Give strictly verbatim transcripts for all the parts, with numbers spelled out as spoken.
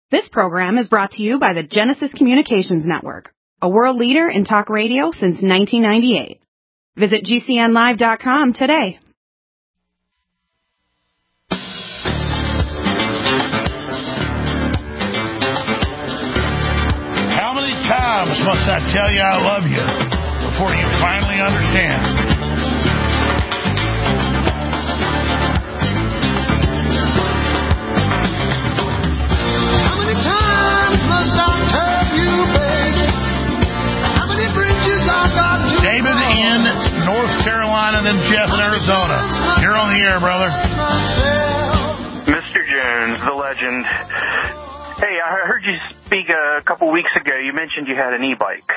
This program is brought to you by the Genesis Communications Network, a world leader in talk radio since nineteen ninety-eight. Visit G C N live dot com today. How many times must I tell you I love you before you finally understand? David in North Carolina, then Jeff in Arizona. You're on the air, brother. Mister Jones, the legend. Hey, I heard you speak a couple weeks ago. You mentioned you had an e-bike.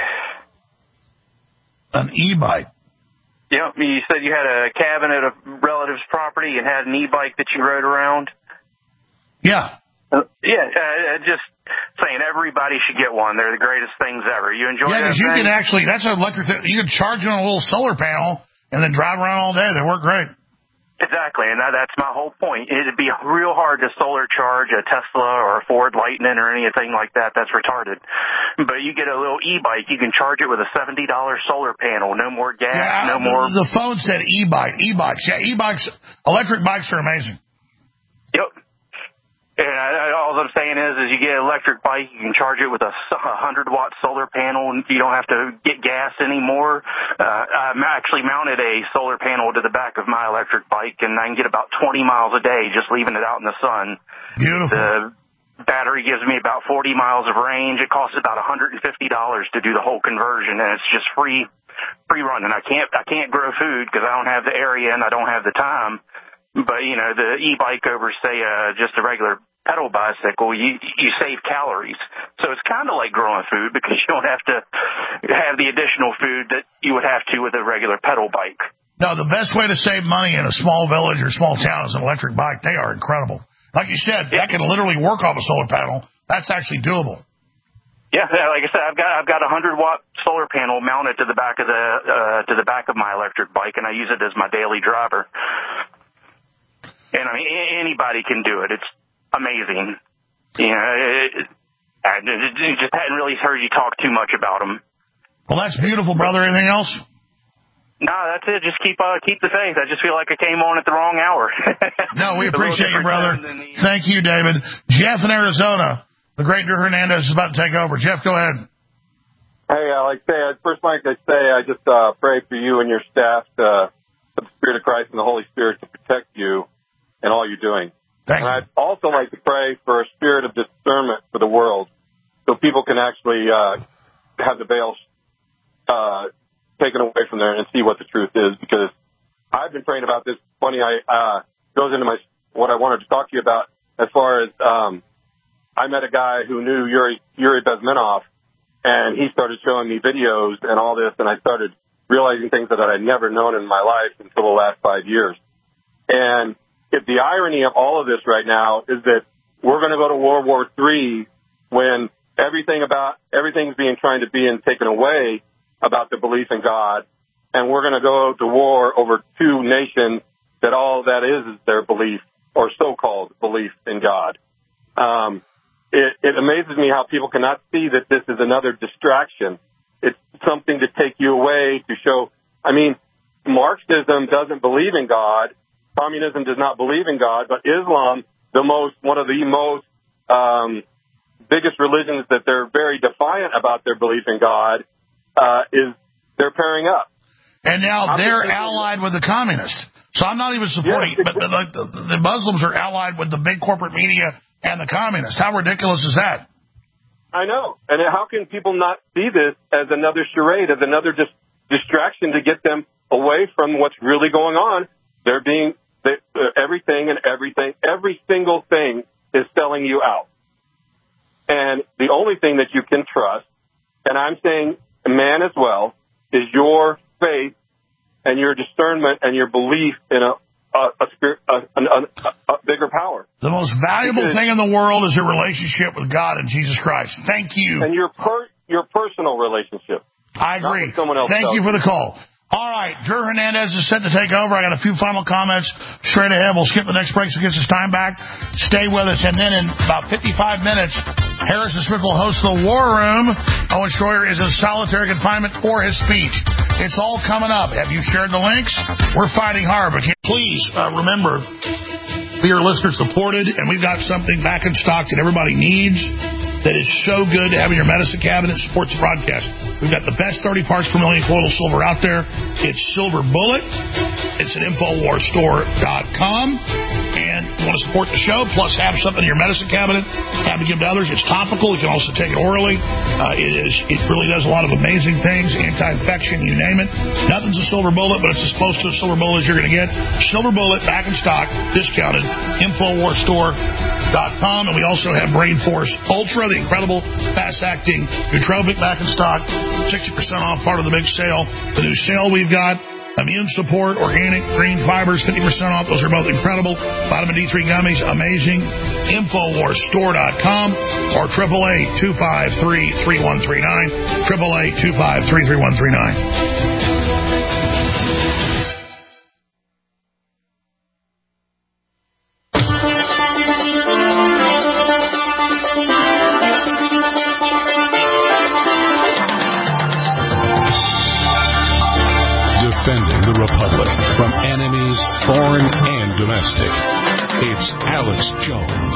An e-bike? Yep, you said you had a cabin at a relative's property and had an e-bike that you rode around. Yeah. Uh, yeah, uh, just saying everybody should get one. They're the greatest things ever. You enjoy yeah, that you thing? can actually, that's an electric thing. You can charge it on a little solar panel and then drive around all day. They work great. Exactly, and that, that's my whole point. It'd be real hard to solar charge a Tesla or a Ford Lightning or anything like that. That's retarded. But you get a little e-bike, you can charge it with a seventy dollars solar panel. No more gas, yeah, no more... The phone said e-bike, e-bikes. Yeah, e-bikes, electric bikes are amazing. Yep. And I, I, all I'm saying is, is you get an electric bike, you can charge it with a one hundred watt solar panel, and you don't have to get gas anymore. Uh, I actually mounted a solar panel to the back of my electric bike, and I can get about twenty miles a day just leaving it out in the sun. Beautiful. The battery gives me about forty miles of range. It costs about one hundred fifty dollars to do the whole conversion, and it's just free, free running. I can't, I can't grow food because I don't have the area and I don't have the time. But, you know, the e-bike over, say, uh, just a regular pedal bicycle, you you save calories. So it's kind of like growing food because you don't have to have the additional food that you would have to with a regular pedal bike. No, the best way to save money in a small village or small town is an electric bike. They are incredible. Like you said, yeah. That can literally work off a solar panel. That's actually doable. Yeah, like I said, I've got I've got a hundred watt solar panel mounted to the back of the uh, to the back of my electric bike, and I use it as my daily driver. And I mean, anybody can do it. It's amazing. You know, it, I just hadn't really heard you talk too much about them. Well, that's beautiful, brother. Anything else? No, that's it. Just keep uh, keep the faith. I just feel like I came on at the wrong hour. No, we appreciate you, brother. The... Thank you, David. Jeff in Arizona. The great Drew Hernandez is about to take over. Jeff, go ahead. Hey, uh, like I say, first, Mike, I say I just uh, pray for you and your staff to, for the Spirit of Christ and the Holy Spirit to protect you and all you're doing. Thank and you. I'd also like to pray for a spirit of discernment for the world so people can actually uh, have the veils uh, taken away from there and see what the truth is, because I've been praying about this. Funny, I uh, goes into my what I wanted to talk to you about as far as um, I met a guy who knew Yuri, Yuri Bezmenov, and he started showing me videos and all this, and I started realizing things that I'd never known in my life until the last five years. And if the irony of all of this right now is that we're going to go to World War Three when everything about everything's being trying to be and taken away about the belief in God, and we're going to go to war over two nations that all that is is their belief or so-called belief in God. Um, it, it amazes me how people cannot see that this is another distraction. It's something to take you away to show. I mean, Marxism doesn't believe in God. Communism does not believe in God, but Islam, the most, one of the most um, biggest religions that they're very defiant about their belief in God, uh, is they're pairing up. And now I'm they're allied with the communists. So I'm not even supporting, yes, but the, the, the Muslims are allied with the big corporate media and the communists. How ridiculous is that? I know. And how can people not see this as another charade, as another dis- distraction to get them away from what's really going on? They're being, they, uh, everything and everything, every single thing is selling you out. And the only thing that you can trust, and I'm saying man as well, is your faith and your discernment and your belief in a, a, a, spirit, a, a, a bigger power. The most valuable because, thing in the world is your relationship with God and Jesus Christ. Thank you. And your per, your personal relationship. I agree. Thank you for the call. All right, Drew Hernandez is set to take over. I got a few final comments straight ahead. We'll skip the next break so it gets his time back. Stay with us. And then in about fifty-five minutes, Harrison Smith will host the War Room. Owen Schroyer is in solitary confinement for his speech. It's all coming up. Have you shared the links? We're fighting hard. But please uh, remember, we are listener supported, and we've got something back in stock that everybody needs that is so good to have in your medicine cabinet. Supports the broadcast. We've got the best thirty parts per million colloidal silver out there. It's Silver Bullet. It's at Infowars Store dot com. And you want to support the show, plus have something in your medicine cabinet, have to give to others. It's topical. You can also take it orally. Uh, it is. It really does a lot of amazing things, anti-infection, you name it. Nothing's a silver bullet, but it's as close to a silver bullet as you're going to get. Silver Bullet, back in stock, discounted, Infowars Store dot com. And we also have Brain Force Ultra, the incredible fast-acting nootropic, back in stock, sixty percent off, part of the big sale. The new sale we've got, Immune Support, Organic Green Fibers, fifty percent off. Those are both incredible. Vitamin D three gummies, amazing. Infowars Store dot com or triple A two five three, three one three nine, triple A two five three, three one three nine. Defending the Republic from enemies, foreign and domestic. It's Alex Jones.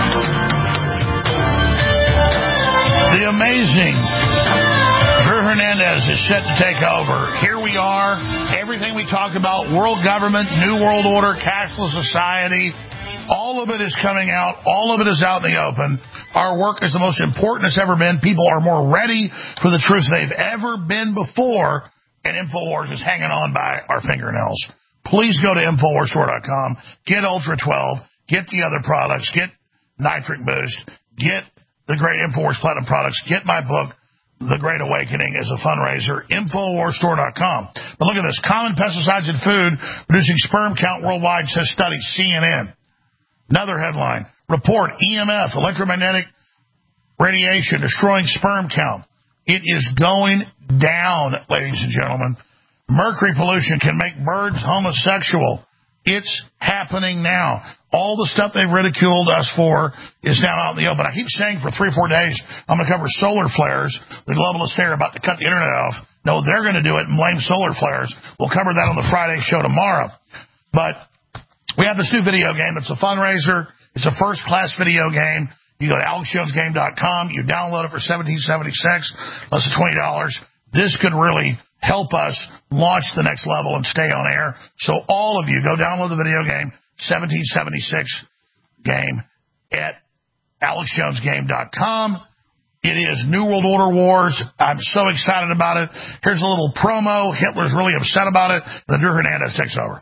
The amazing Drew Hernandez is set to take over. Here we are. Everything we talked about, world government, new world order, cashless society, all of it is coming out. All of it is out in the open. Our work is the most important it's ever been. People are more ready for the truth they've ever been before. And InfoWars is hanging on by our fingernails. Please go to Infowars Store dot com. Get Ultra twelve. Get the other products. Get Nitric Boost. Get the great InfoWars Platinum products. Get my book, The Great Awakening, as a fundraiser. Infowars Store dot com. But look at this. Common pesticides in food reducing sperm count worldwide, says study. C N N. Another headline. Report E M F, electromagnetic radiation, destroying sperm count. It is going down, ladies and gentlemen. Mercury pollution can make birds homosexual. It's happening now. All the stuff they've ridiculed us for is now out in the open. I keep saying for three or four days, I'm going to cover solar flares. The globalists say are about to cut the internet off. No, they're going to do it and blame solar flares. We'll cover that on the Friday show tomorrow. But we have this new video game. It's a fundraiser. It's a first-class video game. You go to Alex Jones Game dot com. You download it for seventeen seventy-six, less than twenty dollars. This could really help us launch the next level and stay on air. So all of you, go download the video game, seventeen seventy-six game at Alex Jones Game dot com. It is New World Order Wars. I'm so excited about it. Here's a little promo. Hitler's really upset about it. Then Drew Hernandez takes over.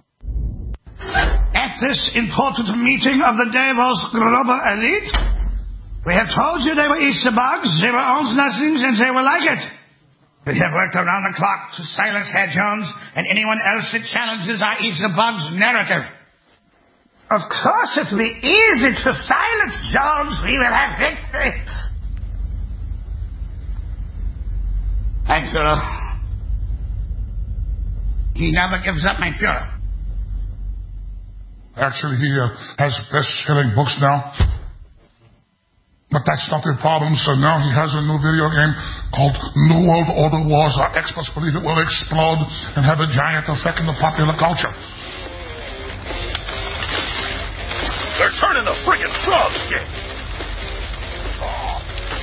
At this important meeting of the Davos Global Elite, we have told you they were Easter bugs, they were old nothings, and they were like it. We have worked around the clock to silence Herr Jones and anyone else that challenges our Easter bugs narrative. Of course it will be easy to silence Jones. We will have victory. And uh, he never gives up, my Fuhrer. Actually, he uh, has best-selling books now. But that's not the problem, so now he has a new video game called New World Order Wars. Our experts believe it will explode and have a giant effect in the popular culture. They're turning the friggin' frogs game. Oh.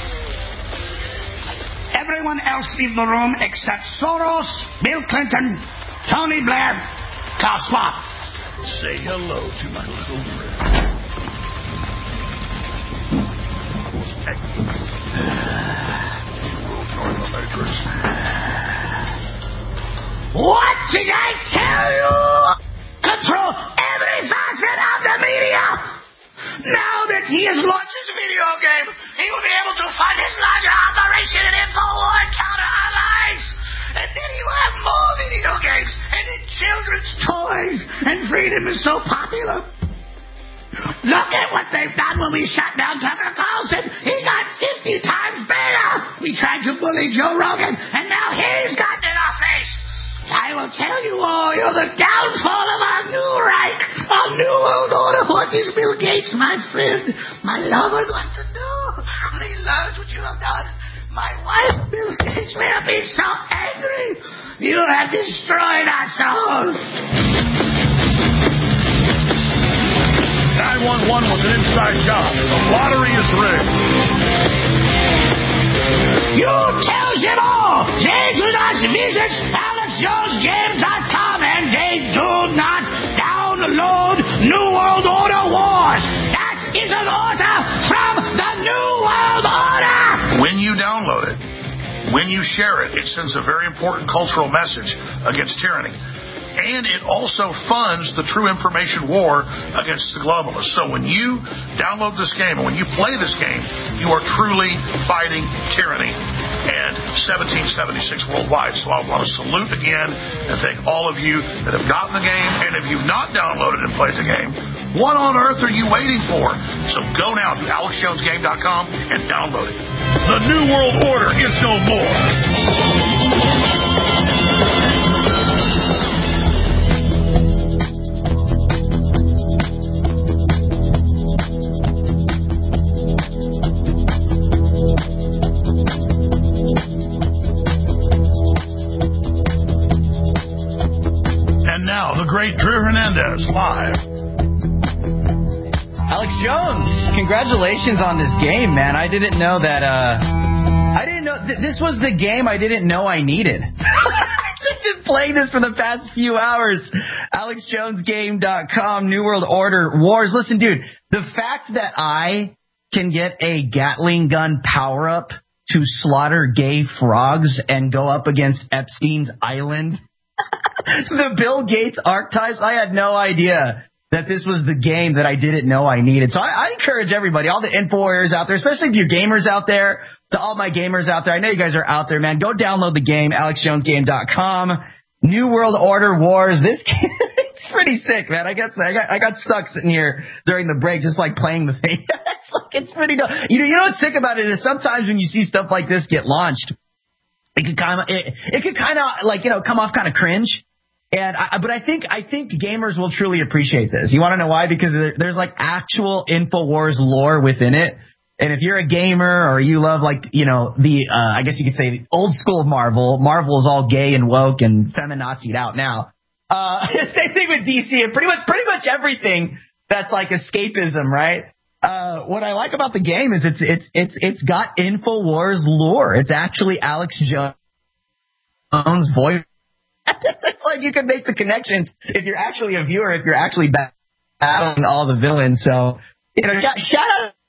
Everyone else leave the room except Soros, Bill Clinton, Tony Blair, Klaus Schwab. Say hello to my little friend. What did I tell you? Control every facet of the media. Now that he has launched his video game, he will be able to fund his larger operation in InfoWars counter allies. And then he will have more video games and then children's toys. And freedom is so popular. Look at what they've done when we shut down Tucker Carlson. He got fifty times bigger. We tried to bully Joe Rogan, and now he's gotten in our face. I will tell you all, you're the downfall of our new Reich, our new world order. What is Bill Gates, my friend, my lover, going to do when he learns what you have done? My wife, Bill Gates, will be so angry. You have destroyed us all. nine one one was an inside job. The lottery is rigged. You tell them all they do not visit alex jones games dot com and they do not download New World Order Wars. That is an order from the New World Order. When you download it, when you share it, it sends a very important cultural message against tyranny. And it also funds the true information war against the globalists. So when you download this game and when you play this game, you are truly fighting tyranny and seventeen seventy-six worldwide. So I want to salute again and thank all of you that have gotten the game. And if you've not downloaded and played the game, what on earth are you waiting for? So go now to alex jones game dot com and download it. The New World Order is no more. The great Drew Hernandez live. Alex Jones, congratulations on this game, man. I didn't know that. Uh, I didn't know th- this was the game I didn't know I needed. I've been playing this for the past few hours. alex jones game dot com, New World Order Wars. Listen, dude, the fact that I can get a Gatling gun power up to slaughter gay frogs and go up against Epstein's Island. The Bill Gates archetypes, I had no idea that this was the game that I didn't know I needed. So I, I encourage everybody, all the info warriors out there, especially if you're gamers out there, to all my gamers out there, I know you guys are out there, man. Go download the game, alex jones game dot com. New World Order Wars. This game, it's pretty sick, man. I guess I got I got stuck sitting here during the break just like playing the thing. It's like it's pretty dope. You know, you know what's sick about it is sometimes when you see stuff like this get launched, it could kind of it, it could kind of like, you know, come off kind of cringe. And I, but I think I think gamers will truly appreciate this. You want to know why? Because there, there's like actual InfoWars lore within it. And if you're a gamer or you love like, you know, the uh, I guess you could say old school Marvel, Marvel is all gay and woke and feminazied out now. Uh, same thing with D C and pretty much pretty much everything that's like escapism, right? Uh, what I like about the game is it's it's it's it's got InfoWars lore. It's actually Alex Jones' voice. It's like you can make the connections if you're actually a viewer, if you're actually battling all the villains. So, you know, shout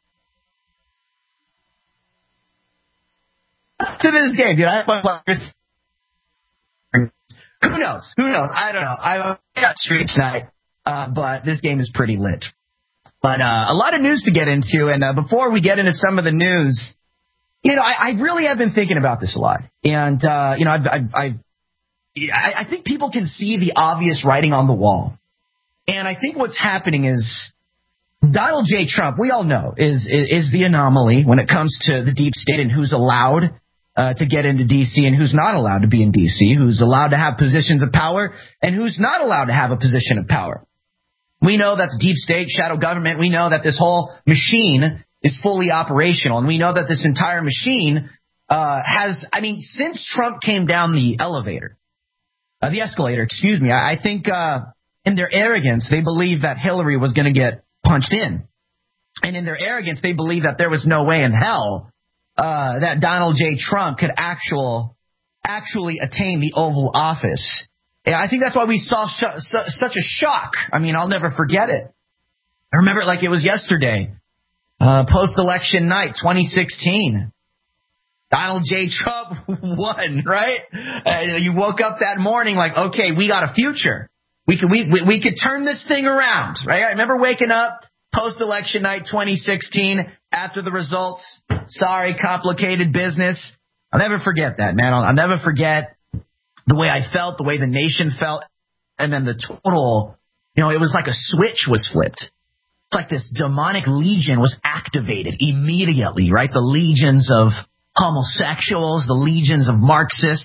out to this game, dude. I have fun playing. Who knows? Who knows? I don't know. I got street tonight, uh, but this game is pretty lit. But uh, a lot of news to get into, and uh, before we get into some of the news, you know, I, I really have been thinking about this a lot, and uh, you know, I've, I've, I've I think people can see the obvious writing on the wall. And I think what's happening is Donald J. Trump, we all know, is is, is the anomaly when it comes to the deep state and who's allowed uh, to get into D C and who's not allowed to be in D C, who's allowed to have positions of power and who's not allowed to have a position of power. We know that the deep state, shadow government, we know that this whole machine is fully operational. And we know that this entire machine uh, has, I mean, since Trump came down the elevator, Uh, the escalator, excuse me. I, I think uh, in their arrogance, they believed that Hillary was going to get punched in. And in their arrogance, they believed that there was no way in hell uh, that Donald J. Trump could actual, actually attain the Oval Office. And I think that's why we saw sh- su- such a shock. I mean, I'll never forget it. I remember it like it was yesterday. Uh, post-election night, twenty sixteen. Donald J. Trump won, right? Uh, you woke up that morning like, okay, we got a future. We could we, we we could turn this thing around, right? I remember waking up post-election night twenty sixteen after the results. Sorry, complicated business. I'll never forget that, man. I'll, I'll never forget the way I felt, the way the nation felt, and then the total, you know, it was like a switch was flipped. It's like this demonic legion was activated immediately, right? The legions of homosexuals, the legions of Marxists,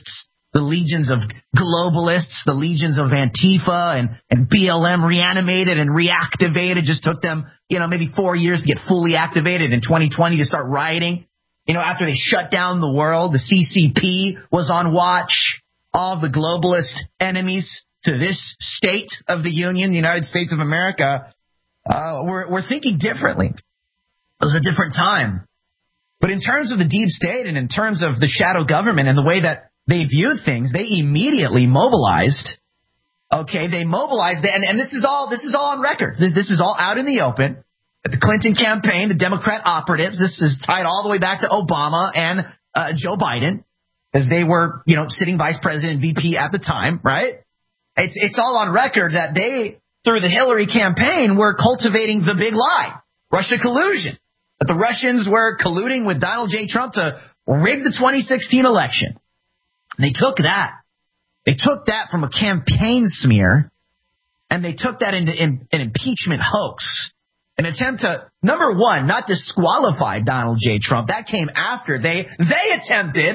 the legions of globalists, the legions of Antifa and, and B L M reanimated and reactivated. Just took them, you know, maybe four years to get fully activated in twenty twenty to start rioting. You know, after they shut down the world, the C C P was on watch. All the globalist enemies to this state of the Union, the United States of America, uh, we're, we're thinking differently. It was a different time. But in terms of the deep state and in terms of the shadow government and the way that they viewed things, they immediately mobilized. Okay, they mobilized, and, and this is all this is all on record. This, this is all out in the open. At the Clinton campaign, the Democrat operatives, this is tied all the way back to Obama and uh, Joe Biden, as they were, you know, sitting vice president, V P at the time, right? It's it's all on record that they, through the Hillary campaign, were cultivating the big lie, Russia collusion. That the Russians were colluding with Donald J. Trump to rig the twenty sixteen election. And they took that. They took that from a campaign smear, and they took that into in, an impeachment hoax. An attempt to, number one, not disqualify Donald J. Trump. That came after they they attempted,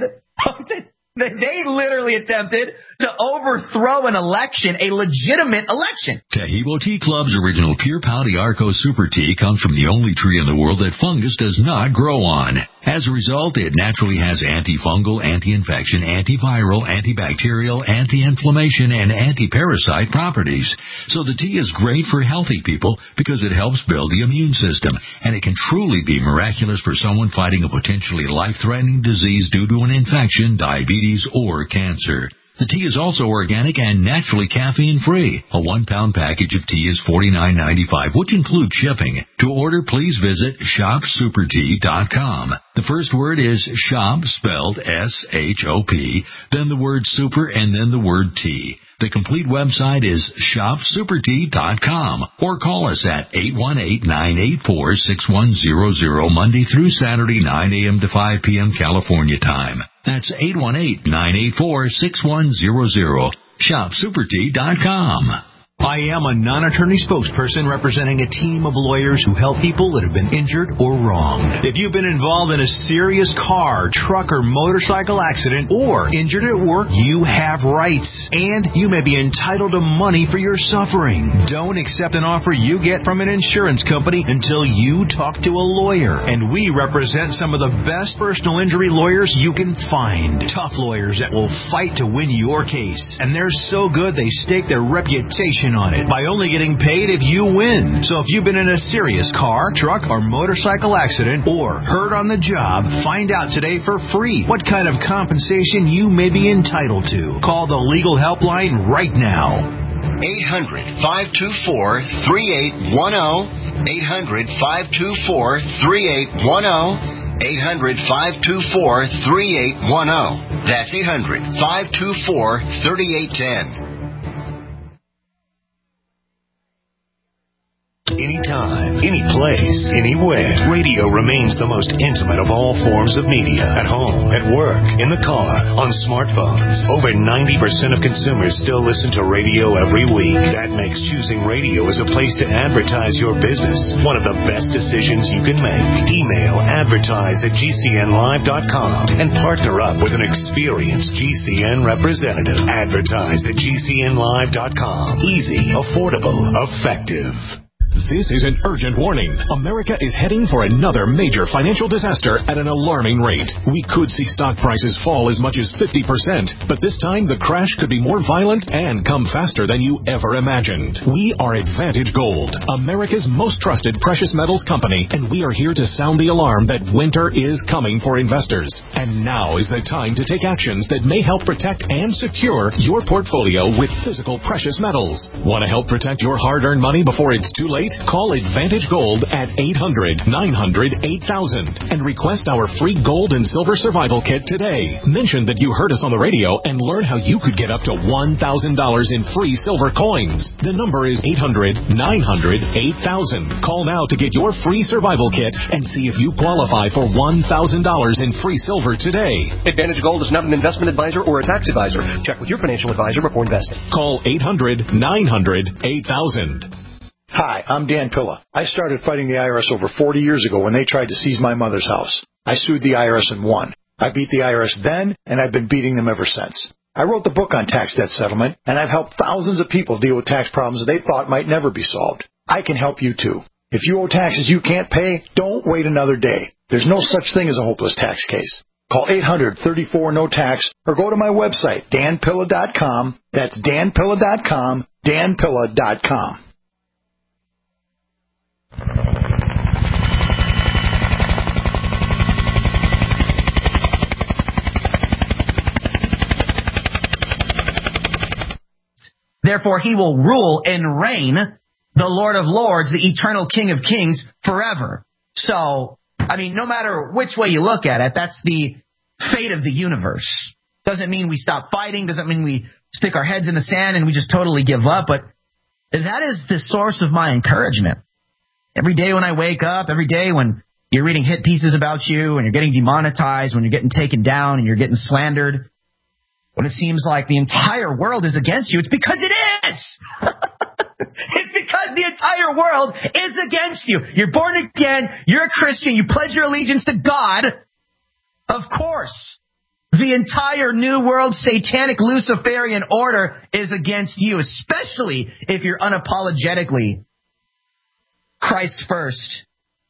they literally attempted to overthrow an election, a legitimate election. Taheebo Tea Club's original Pure Pouty Arco Super Tea comes from the only tree in the world that fungus does not grow on. As a result, it naturally has antifungal, anti-infection, antiviral, antibacterial, anti-inflammation, and anti-parasite properties. So the tea is great for healthy people because it helps build the immune system, and it can truly be miraculous for someone fighting a potentially life-threatening disease due to an infection, diabetes, or cancer. The tea is also organic and naturally caffeine-free. A one-pound package of tea is forty-nine ninety-five, which includes shipping. To order, please visit shop super tea dot com. The first word is shop, spelled S H O P, then the word super, and then the word tea. The complete website is shop super tea dot com, or call us at eight one eight, nine eight four, six one zero zero Monday through Saturday, nine a.m. to five p.m. California time. That's eight one eight, nine eight four, six one zero zero. shop super tea dot com. I am a non-attorney spokesperson representing a team of lawyers who help people that have been injured or wronged. If you've been involved in a serious car, truck, or motorcycle accident or injured at work, you have rights, and you may be entitled to money for your suffering. Don't accept an offer you get from an insurance company until you talk to a lawyer. And we represent some of the best personal injury lawyers you can find. Tough lawyers that will fight to win your case. And they're so good they stake their reputation on it by only getting paid if you win. So if you've been in a serious car, truck, or motorcycle accident or hurt on the job, find out today for free what kind of compensation you may be entitled to. Call the legal helpline right now. eight hundred, five two four, three eight one zero. eight hundred, five two four, three eight one zero. eight hundred, five two four, three eight one zero. That's eight hundred, five two four, three eight one zero. Anytime, any place, anywhere. Radio remains the most intimate of all forms of media. At home, at work, in the car, on smartphones. Over ninety percent of consumers still listen to radio every week. That makes choosing radio as a place to advertise your business one of the best decisions you can make. Email advertise at G C N live dot com and partner up with an experienced G C N representative. Advertise at G C N live dot com. Easy, affordable, effective. This is an urgent warning. America is heading for another major financial disaster at an alarming rate. We could see stock prices fall as much as fifty percent, but this time the crash could be more violent and come faster than you ever imagined. We are Advantage Gold, America's most trusted precious metals company, and we are here to sound the alarm that winter is coming for investors. And now is the time to take actions that may help protect and secure your portfolio with physical precious metals. Want to help protect your hard-earned money before it's too late? Call Advantage Gold at eight hundred, nine hundred, eight thousand and request our free gold and silver survival kit today. Mention that you heard us on the radio and learn how you could get up to one thousand dollars in free silver coins. The number is eight hundred, nine hundred, eight thousand. Call now to get your free survival kit and see if you qualify for one thousand dollars in free silver today. Advantage Gold is not an investment advisor or a tax advisor. Check with your financial advisor before investing. Call eight hundred, nine hundred, eight thousand. Hi, I'm Dan Pilla. I started fighting the I R S over forty years ago when they tried to seize my mother's house. I sued the I R S and won. I beat the I R S then, and I've been beating them ever since. I wrote the book on tax debt settlement, and I've helped thousands of people deal with tax problems they thought might never be solved. I can help you too. If you owe taxes you can't pay, don't wait another day. There's no such thing as a hopeless tax case. Call eight hundred, thirty-four, no tax or go to my website, dan pilla dot com. That's dan pilla dot com, dan pilla dot com. Therefore, he will rule and reign, the Lord of Lords, the eternal King of Kings, forever. So, I mean, no matter which way you look at it, that's the fate of the universe. Doesn't mean we stop fighting, doesn't mean we stick our heads in the sand and we just totally give up, but that is the source of my encouragement. Every day when I wake up, every day when you're reading hit pieces about you and you're getting demonetized, when you're getting taken down and you're getting slandered, when it seems like the entire world is against you, it's because it is. It's because the entire world is against you. You're born again. You're a Christian. You pledge your allegiance to God. Of course, the entire New World satanic Luciferian order is against you, especially if you're unapologetically Christ first.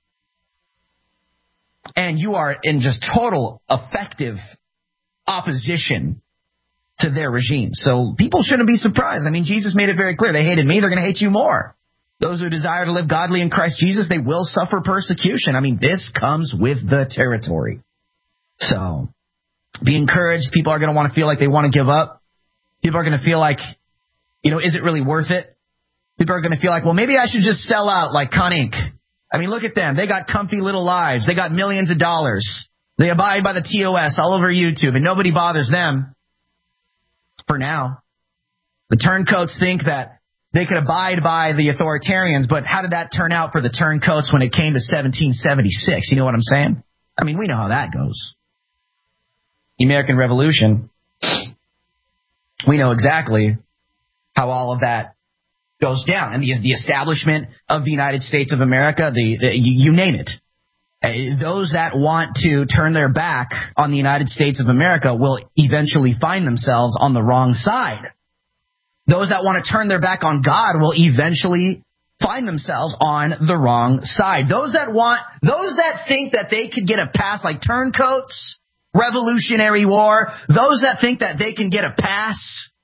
And you are in just total effective opposition to their regime. So people shouldn't be surprised. I mean, Jesus made it very clear. They hated me. They're going to hate you more. Those who desire to live godly in Christ Jesus, they will suffer persecution. I mean, this comes with the territory. So be encouraged. People are going to want to feel like they want to give up. People are going to feel like, you know, is it really worth it? People are going to feel like, well, maybe I should just sell out like Con Incorporated. I mean, look at them. They got comfy little lives. They got millions of dollars. They abide by the T O S all over YouTube, and nobody bothers them. For now. The turncoats think that they could abide by the authoritarians, but how did that turn out for the turncoats when it came to seventeen seventy-six? You know what I'm saying? I mean, we know how that goes. The American Revolution, we know exactly how all of that goes down. And the, the establishment of the United States of America, the, the you, you name it. Those that want to turn their back on the United States of America will eventually find themselves on the wrong side. Those that want to turn their back on God will eventually find themselves on the wrong side. Those that want, those that think that they could get a pass like turncoats, Revolutionary War, those that think that they can get a pass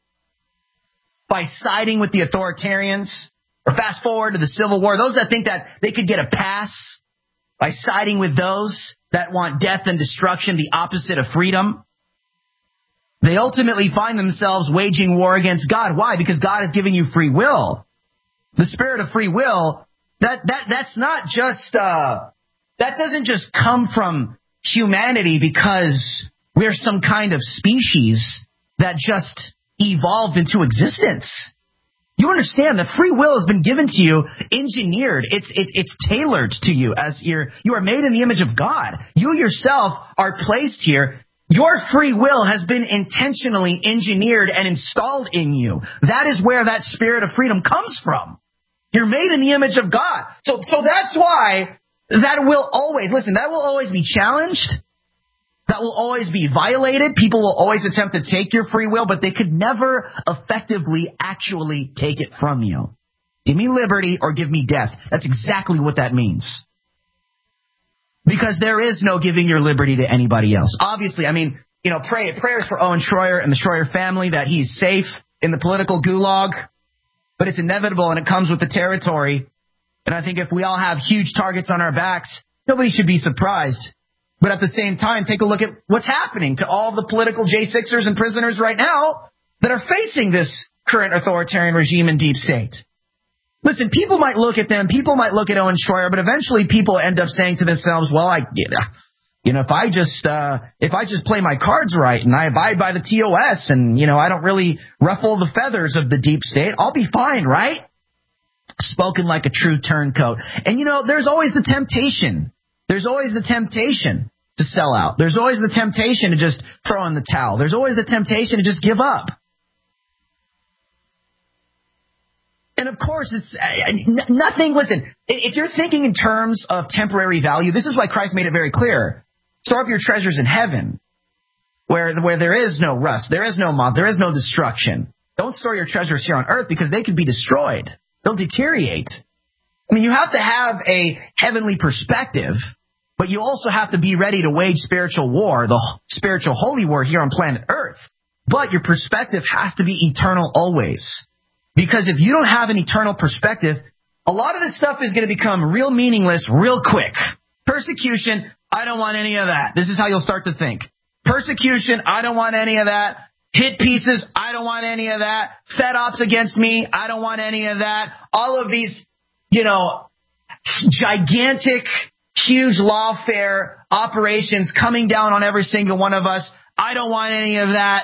by siding with the authoritarians, or fast forward to the Civil War, those that think that they could get a pass by siding with those that want death and destruction, the opposite of freedom, they ultimately find themselves waging war against God. Why? Because God is giving you free will. The spirit of free will, that that that's not just uh, that doesn't just come from humanity because we're some kind of species that just evolved into existence. You understand that free will has been given to you, engineered. It's it's it's tailored to you as you're you are made in the image of God. You yourself are placed here. Your free will has been intentionally engineered and installed in you. That is where that spirit of freedom comes from. You're made in the image of God. So so that's why that will always, listen, that will always be challenged. That will always be violated. People will always attempt to take your free will, but they could never effectively actually take it from you. Give me liberty or give me death. That's exactly what that means. Because there is no giving your liberty to anybody else. Obviously, I mean, you know, pray prayers for Owen Schroyer and the Schroyer family that he's safe in the political gulag. But it's inevitable and it comes with the territory. And I think if we all have huge targets on our backs, nobody should be surprised. But at the same time, take a look at what's happening to all the political J sixers and prisoners right now that are facing this current authoritarian regime and deep state. Listen, people might look at them, people might look at Owen Schroyer, but eventually people end up saying to themselves, well, I, you know, if I just, uh, if I just play my cards right and I abide by the T O S and, you know, I don't really ruffle the feathers of the deep state, I'll be fine, right? Spoken like a true turncoat. And, you know, there's always the temptation. There's always the temptation to sell out. There's always the temptation to just throw in the towel. There's always the temptation to just give up. And of course, it's uh, nothing. Listen, if you're thinking in terms of temporary value, this is why Christ made it very clear. Store up your treasures in heaven, where where there is no rust, there is no moth, there is no destruction. Don't store your treasures here on earth because they could be destroyed. They'll deteriorate. I mean, you have to have a heavenly perspective, but you also have to be ready to wage spiritual war, the spiritual holy war here on planet Earth. But your perspective has to be eternal always. Because if you don't have an eternal perspective, a lot of this stuff is going to become real meaningless real quick. Persecution, I don't want any of that. This is how you'll start to think. Persecution, I don't want any of that. Hit pieces, I don't want any of that. Fed ops against me, I don't want any of that. All of these, you know, gigantic, huge lawfare operations coming down on every single one of us, I don't want any of that.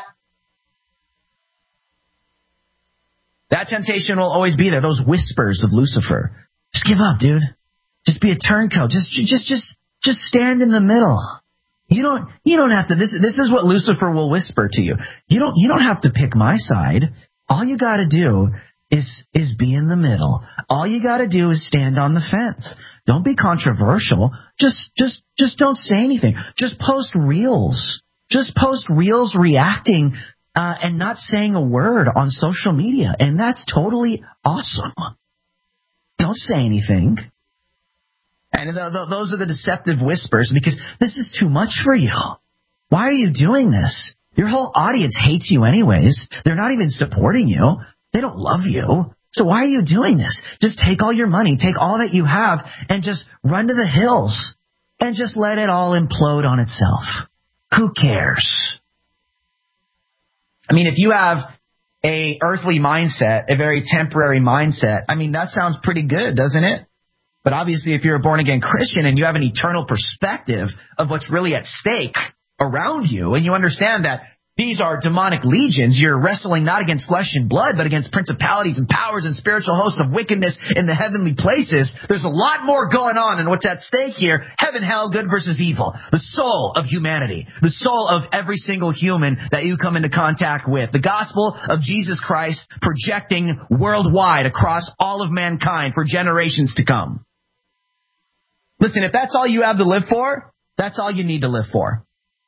That temptation will always be there. Those whispers of Lucifer. Just give up, dude. Just be a turncoat. Just, just, just, just stand in the middle. You don't, you don't have to. This, this is what Lucifer will whisper to you. You don't, you don't have to pick my side. All you got to do is, is be in the middle. All you got to do is stand on the fence. Don't be controversial. Just, just, just don't say anything. Just post reels. Just post reels reacting. Uh, and not saying a word on social media. And that's totally awesome. Don't say anything. And th- th- those are the deceptive whispers because this is too much for you. Why are you doing this? Your whole audience hates you anyways. They're not even supporting you. They don't love you. So why are you doing this? Just take all your money, take all that you have, and just run to the hills. And just let it all implode on itself. Who cares? I mean, if you have a earthly mindset, a very temporary mindset, I mean, that sounds pretty good, doesn't it? But obviously, if you're a born-again Christian and you have an eternal perspective of what's really at stake around you, and you understand that these are demonic legions, you're wrestling not against flesh and blood, but against principalities and powers and spiritual hosts of wickedness in the heavenly places, there's a lot more going on than what's at stake here. Heaven, hell, good versus evil. The soul of humanity. The soul of every single human that you come into contact with. The gospel of Jesus Christ projecting worldwide across all of mankind for generations to come. Listen, if that's all you have to live for, that's all you need to live for.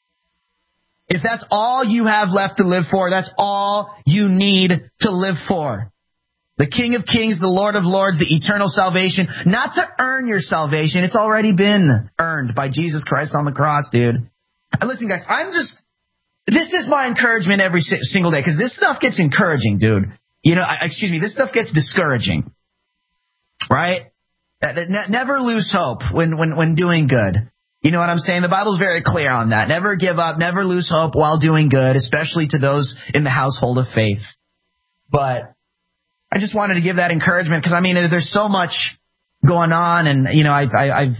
If that's all you have left to live for, that's all you need to live for. The King of Kings, the Lord of Lords, the eternal salvation. Not to earn your salvation. It's already been earned by Jesus Christ on the cross, dude. And listen, guys, I'm just... This is my encouragement every single day, because this stuff gets encouraging, dude. You know, excuse me, this stuff gets discouraging. Right? Never lose hope when, when, when doing good. You know what I'm saying? The Bible's very clear on that. Never give up, never lose hope while doing good, especially to those in the household of faith. But I just wanted to give that encouragement because, I mean, there's so much going on. And, you know, I, I, I've,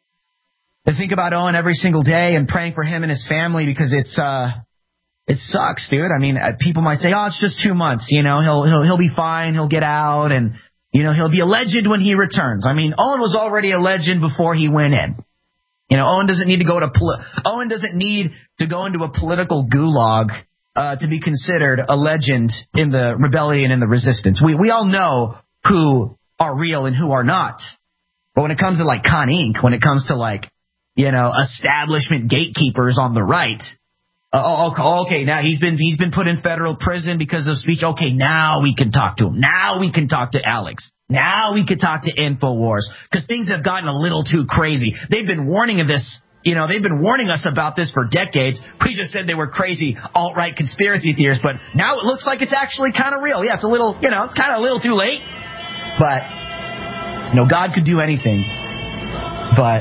I think about Owen every single day and praying for him and his family because it's, uh, it sucks, dude. I mean, people might say, oh, it's just two months. You know, he'll, he'll, he'll be fine. He'll get out and, you know, he'll be a legend when he returns. I mean, Owen was already a legend before he went in. You know, Owen doesn't need to go to poli- Owen doesn't need to go into a political gulag uh, to be considered a legend in the rebellion and the resistance. We we all know who are real and who are not. But when it comes to like Con Incorporated, when it comes to like, you know, establishment gatekeepers on the right, uh, oh, okay, now he's been he's been put in federal prison because of speech. Okay, now we can talk to him. Now we can talk to Alex. Now we could talk to InfoWars because things have gotten a little too crazy. They've been warning of this, you know, they've been warning us about this for decades. We just said they were crazy alt-right conspiracy theorists, but now it looks like it's actually kind of real. Yeah, it's a little, you know, it's kind of a little too late, but, you know, God could do anything. But,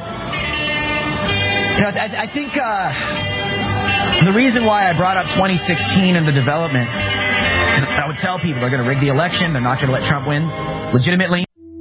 you know, I, I think uh, the reason why I brought up twenty sixteen and the development, I would tell people they're going to rig the election, they're not going to let Trump win legitimately.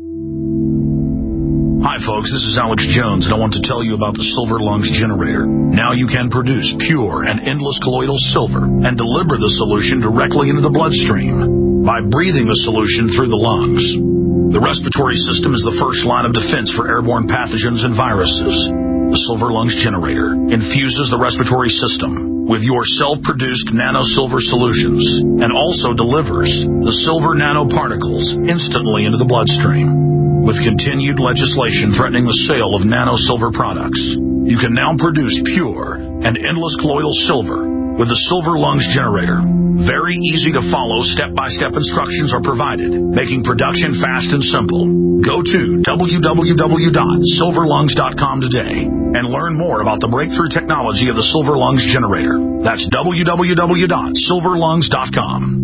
Hi, folks. This is Alex Jones, and I want to tell you about the Silver Lungs Generator. Now you can produce pure and endless colloidal silver and deliver the solution directly into the bloodstream by breathing the solution through the lungs. The respiratory system is the first line of defense for airborne pathogens and viruses. The Silver Lungs Generator infuses the respiratory system with your self-produced nano-silver solutions and also delivers the silver nanoparticles instantly into the bloodstream. With continued legislation threatening the sale of nano-silver products, You can now produce pure and endless colloidal silver with the Silver Lungs Generator. Very easy to follow step-by-step instructions are provided, making production fast and simple. Go to w w w dot silver lungs dot com today and learn more about the breakthrough technology of the Silver Lungs Generator. That's w w w dot silver lungs dot com.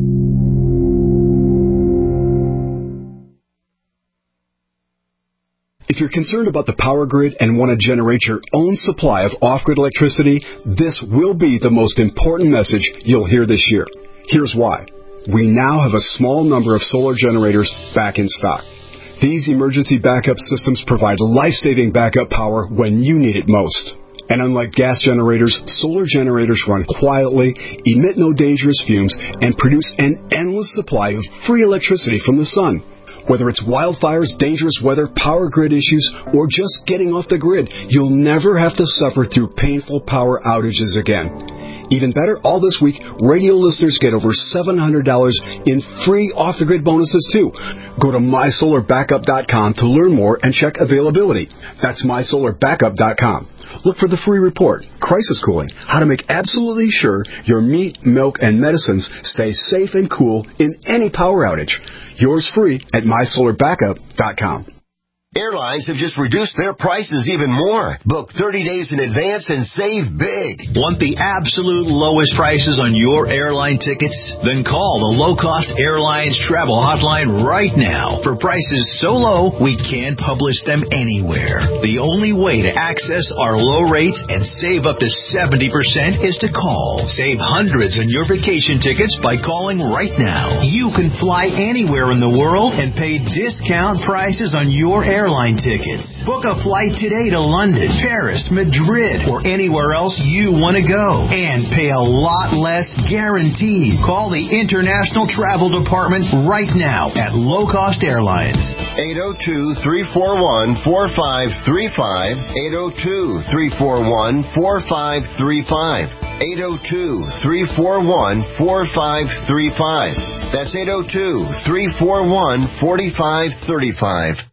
If you're concerned about the power grid and want to generate your own supply of off-grid electricity, this will be the most important message you'll hear this year. Here's why. We now have a small number of solar generators back in stock. These emergency backup systems provide life-saving backup power when you need it most. And unlike gas generators, solar generators run quietly, emit no dangerous fumes, and produce an endless supply of free electricity from the sun. Whether it's wildfires, dangerous weather, power grid issues, or just getting off the grid, you'll never have to suffer through painful power outages again. Even better, all this week, radio listeners get over seven hundred dollars in free off-the-grid bonuses, too. Go to my solar backup dot com to learn more and check availability. That's my solar backup dot com. Look for the free report, Crisis Cooling, how to make absolutely sure your meat, milk, and medicines stay safe and cool in any power outage. Yours free at my solar backup dot com. Airlines have just reduced their prices even more. Book thirty days in advance and save big. Want the absolute lowest prices on your airline tickets? Then call the Low Cost Airlines Travel Hotline right now. For prices so low, we can't publish them anywhere. The only way to access our low rates and save up to seventy percent is to call. Save hundreds on your vacation tickets by calling right now. You can fly anywhere in the world and pay discount prices on your airline airline tickets. Book a flight today to London, Paris, Madrid, or anywhere else you want to go. And pay a lot less guaranteed. Call the International Travel Department right now at Low Cost Airlines. eight oh two, three four one, four five three five. eight oh two, three four one, four five three five. eight oh two, three four one, four five three five. That's eight oh two, three four one, four five three five.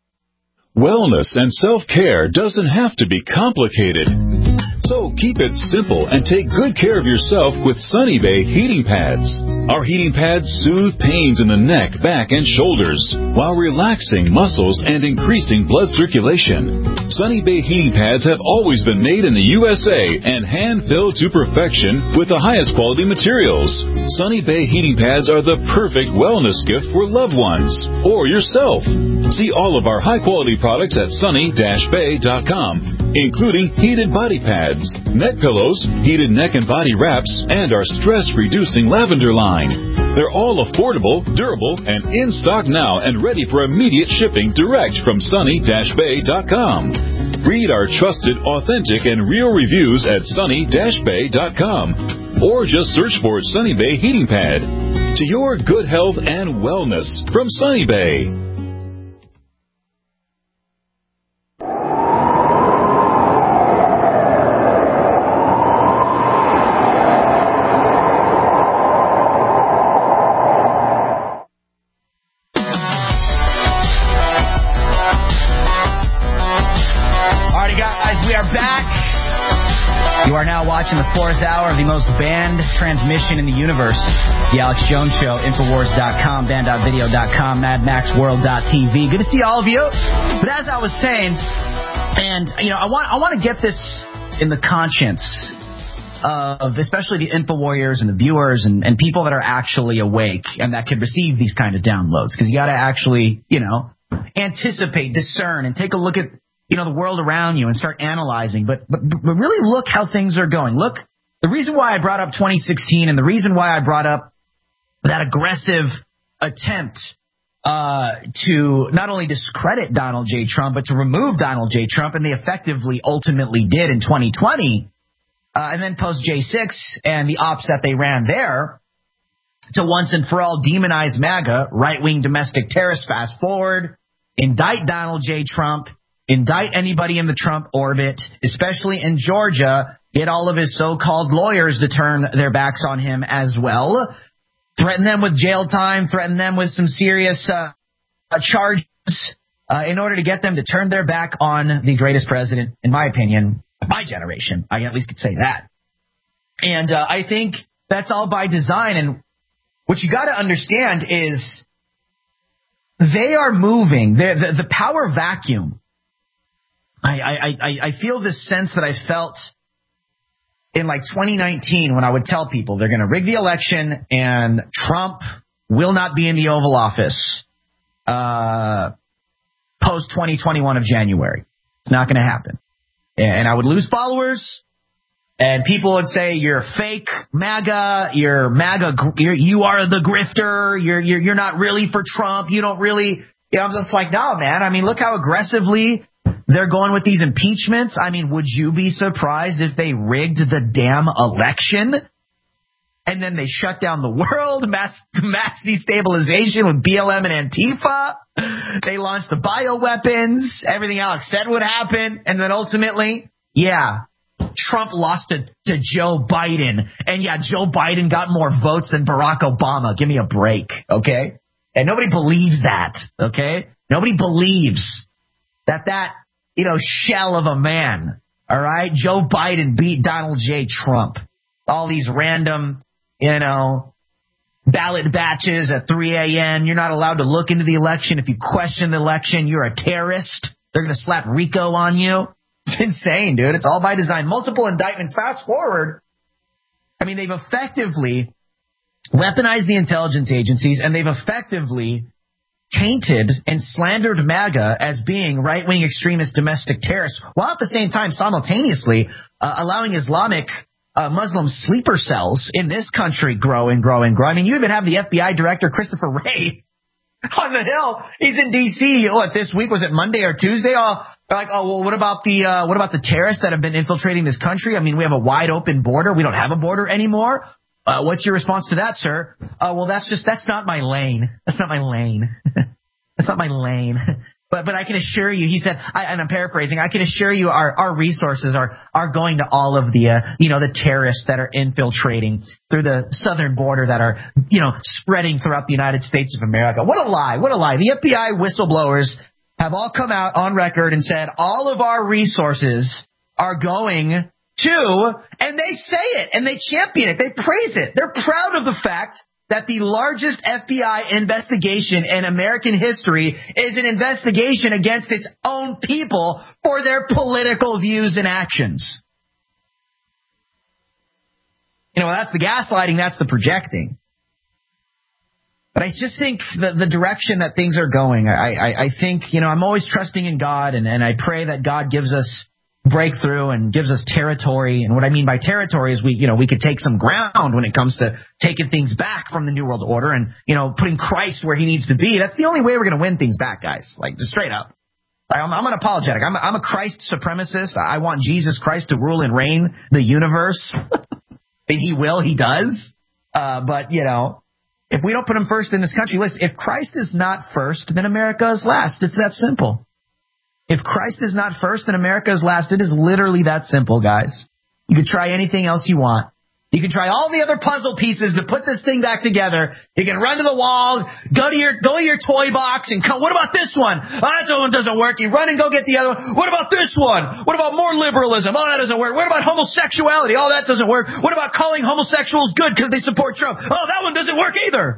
Wellness and self-care doesn't have to be complicated. So keep it simple and take good care of yourself with Sunny Bay heating pads. Our heating pads soothe pains in the neck, back, and shoulders while relaxing muscles and increasing blood circulation. Sunny Bay heating pads have always been made in the U S A and hand-filled to perfection with the highest quality materials. Sunny Bay heating pads are the perfect wellness gift for loved ones or yourself. See all of our high-quality products at sunny dash bay dot com, including heated body pads, neck pillows, heated neck and body wraps, and our stress-reducing lavender line. They're all affordable, durable, and in stock now and ready for immediate shipping direct from sunny dash bay dot com. Read our trusted, authentic, and real reviews at sunny dash bay dot com, or just search for Sunny Bay Heating Pad. To your good health and wellness from Sunny Bay. Watching the fourth hour of the most banned transmission in the universe, The Alex Jones Show, Infowars dot com, band dot video dot com, mad max world dot t v. Good to see all of you. But as I was saying, and, you know, I want I want to get this in the conscience of especially the InfoWarriors and the viewers and, and people that are actually awake and that can receive these kind of downloads. Because you got to actually, you know, anticipate, discern, and take a look at, you know, the world around you and start analyzing, but, but but really look how things are going. Look, the reason why I brought up twenty sixteen and the reason why I brought up that aggressive attempt uh, to not only discredit Donald J. Trump, but to remove Donald J. Trump, and they effectively ultimately did in twenty twenty, uh, and then post J six and the ops that they ran there to once and for all demonize MAGA, right-wing domestic terrorists, fast forward, indict Donald J. Trump, indict anybody in the Trump orbit, especially in Georgia, get all of his so-called lawyers to turn their backs on him as well, threaten them with jail time, threaten them with some serious uh, charges uh, in order to get them to turn their back on the greatest president, in my opinion, my generation. I at least could say that. And uh, I think that's all by design. And what you got to understand is they are moving. The, the, the power vacuum. I, I, I, I feel this sense that I felt in like twenty nineteen when I would tell people they're going to rig the election and Trump will not be in the Oval Office uh, post twenty twenty-one of January. It's not going to happen. And I would lose followers. And people would say, you're fake MAGA, you're MAGA, you're, you are the grifter, you're, you're, you're not really for Trump, you don't really, you know, I'm just like, no, man, I mean, look how aggressively they're going with these impeachments. I mean, would you be surprised if they rigged the damn election? And then they shut down the world, mass, mass destabilization with B L M and Antifa. They launched the bioweapons, everything Alex said would happen. And then ultimately, yeah, Trump lost to, to Joe Biden. And yeah, Joe Biden got more votes than Barack Obama. Give me a break, okay? And nobody believes that, okay? Nobody believes that that, you know, shell of a man, all right? Joe Biden beat Donald J. Trump. All these random, you know, ballot batches at three a.m. You're not allowed to look into the election. If you question the election, you're a terrorist. They're going to slap RICO on you. It's insane, dude. It's all by design. Multiple indictments. Fast forward. I mean, they've effectively weaponized the intelligence agencies, and they've effectively tainted and slandered MAGA as being right-wing extremist domestic terrorists, while at the same time simultaneously uh, allowing Islamic uh, Muslim sleeper cells in this country grow and grow and grow. I mean, you even have the F B I director, Christopher Wray, on the Hill. He's in D C What, this week? Was it Monday or Tuesday? Oh, they're like, oh, well, what about the uh, what about the terrorists that have been infiltrating this country? I mean, we have a wide open border. We don't have a border anymore. Uh, what's your response to that, sir? Uh, well, that's just that's not my lane. That's not my lane. That's not my lane. But but I can assure you, he said, I, and I'm paraphrasing, I can assure you our, our resources are, are going to all of the, uh, you know, the terrorists that are infiltrating through the southern border that are, you know, spreading throughout the United States of America. What a lie. What a lie. The F B I whistleblowers have all come out on record and said all of our resources are going to, and they say it, and they champion it, they praise it. They're proud of the fact that the largest F B I investigation in American history is an investigation against its own people for their political views and actions. You know, that's the gaslighting, that's the projecting. But I just think the, the direction that things are going, I, I, I think, you know, I'm always trusting in God, and, and I pray that God gives us breakthrough and gives us territory. And what I mean by territory is we, you know, we could take some ground when it comes to taking things back from the New World Order and, you know, putting Christ where he needs to be. That's the only way we're going to win things back, guys. Like, just straight up. I'm, I'm unapologetic. I'm, I'm a Christ supremacist. I want Jesus Christ to rule and reign the universe. And he will, he does. Uh, but, you know, if we don't put him first in this country, listen, if Christ is not first, then America is last. It's that simple. If Christ is not first, then America is last. It is literally that simple, guys. You can try anything else you want. You can try all the other puzzle pieces to put this thing back together. You can run to the wall, go to your go to your toy box, and come, what about this one? Oh, that one doesn't work. You run and go get the other one. What about this one? What about more liberalism? Oh, that doesn't work. What about homosexuality? Oh, that doesn't work. What about calling homosexuals good because they support Trump? Oh, that one doesn't work either.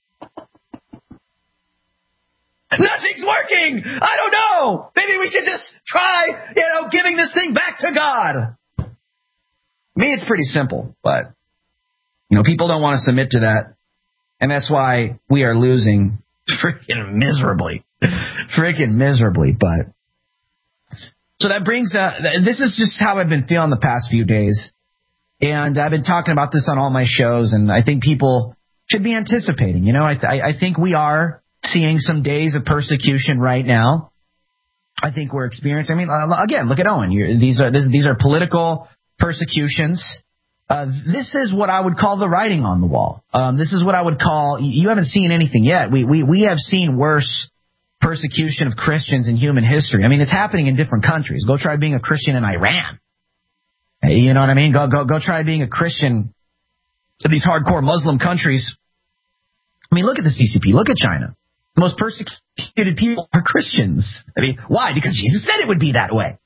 Nothing's working. I don't know. Maybe we should just try, you know, giving this thing back to God. I mean, it's pretty simple, but, you know, people don't want to submit to that. And that's why we are losing freaking miserably. Freaking miserably. But so that brings, uh, this is just how I've been feeling the past few days. And I've been talking about this on all my shows. And I think people should be anticipating, you know, I, th- I think we are seeing some days of persecution right now. I think we're experiencing, I mean, uh, again, look at Owen. You're, these are, this, these are political persecutions. Uh, this is what I would call the writing on the wall. Um, this is what I would call, you haven't seen anything yet. We, we, we have seen worse persecution of Christians in human history. I mean, it's happening in different countries. Go try being a Christian in Iran. You know what I mean? Go, go, go try being a Christian in these hardcore Muslim countries. I mean, look at the C C P. Look at China. The most persecuted people are Christians. I mean, why? Because Jesus said it would be that way.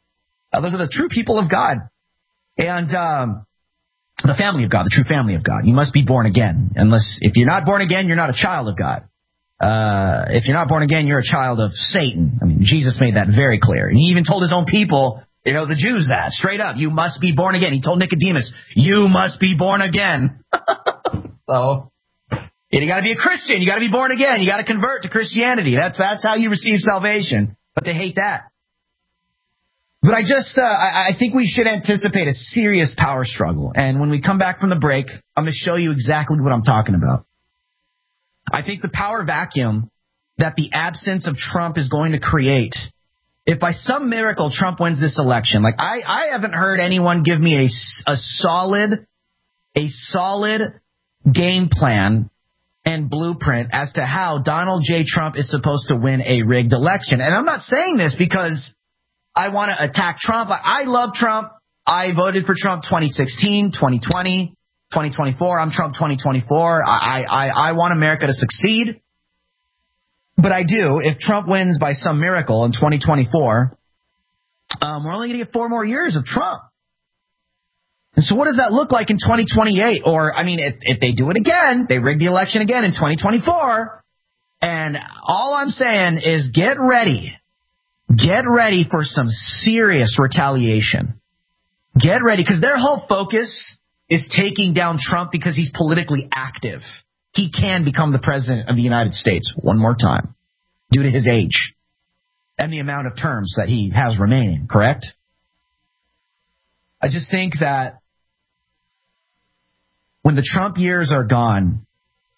Uh, those are the true people of God. And um, the family of God, the true family of God. You must be born again. Unless, if you're not born again, you're not a child of God. Uh, if you're not born again, you're a child of Satan. I mean, Jesus made that very clear. And he even told his own people, you know, the Jews that, straight up, you must be born again. He told Nicodemus, you must be born again. So, you got to be a Christian. You got to be born again. You got to convert to Christianity. That's that's how you receive salvation. But they hate that. But I just, uh, I, I think we should anticipate a serious power struggle. And when we come back from the break, I'm going to show you exactly what I'm talking about. I think the power vacuum that the absence of Trump is going to create, if by some miracle Trump wins this election, like I, I haven't heard anyone give me a, a solid, a solid game plan and blueprint as to how Donald J. Trump is supposed to win a rigged election. And I'm not saying this because I want to attack Trump. I, I love Trump. I voted for Trump twenty sixteen, twenty twenty, twenty twenty-four. I'm Trump twenty twenty-four. I, I, I want America to succeed. But I do, if Trump wins by some miracle in twenty twenty-four, um, we're only going to get four more years of Trump. And so what does that look like in twenty twenty-eight? Or, I mean, if, if they do it again, they rig the election again in twenty twenty-four, and all I'm saying is get ready. Get ready for some serious retaliation. Get ready, because their whole focus is taking down Trump because he's politically active. He can become the president of the United States one more time due to his age and the amount of terms that he has remaining, correct? I just think that when the Trump years are gone,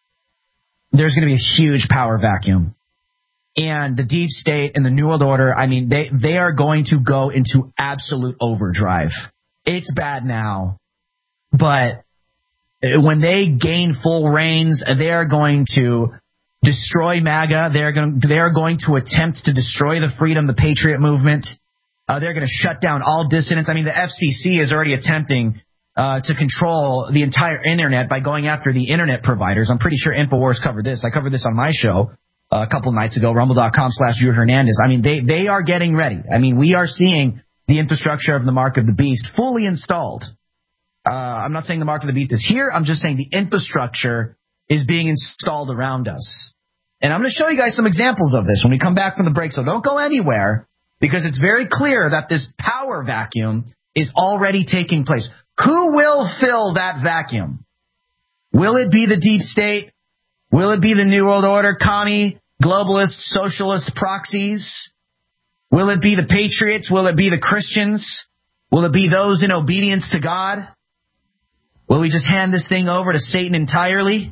there's going to be a huge power vacuum. And the deep state and the New World Order, I mean, they, they are going to go into absolute overdrive. It's bad now, but when they gain full reins, they are going to destroy MAGA. They're going, they are going to attempt to destroy the freedom, the patriot movement. Uh, they're going to shut down all dissidents. I mean, the F C C is already attempting uh, to control the entire Internet by going after the Internet providers. I'm pretty sure InfoWars covered this. I covered this on my show uh, a couple nights ago, rumble.com slash Drew Hernandez. I mean, they, they are getting ready. I mean, we are seeing the infrastructure of the Mark of the Beast fully installed. Uh, I'm not saying the Mark of the Beast is here. I'm just saying the infrastructure is being installed around us. And I'm going to show you guys some examples of this when we come back from the break, so don't go anywhere, because it's very clear that this power vacuum is already taking place. Who will fill that vacuum? Will it be the deep state? Will it be the New World Order, commie, globalist, socialist proxies? Will it be the patriots? Will it be the Christians? Will it be those in obedience to God? Will we just hand this thing over to Satan entirely?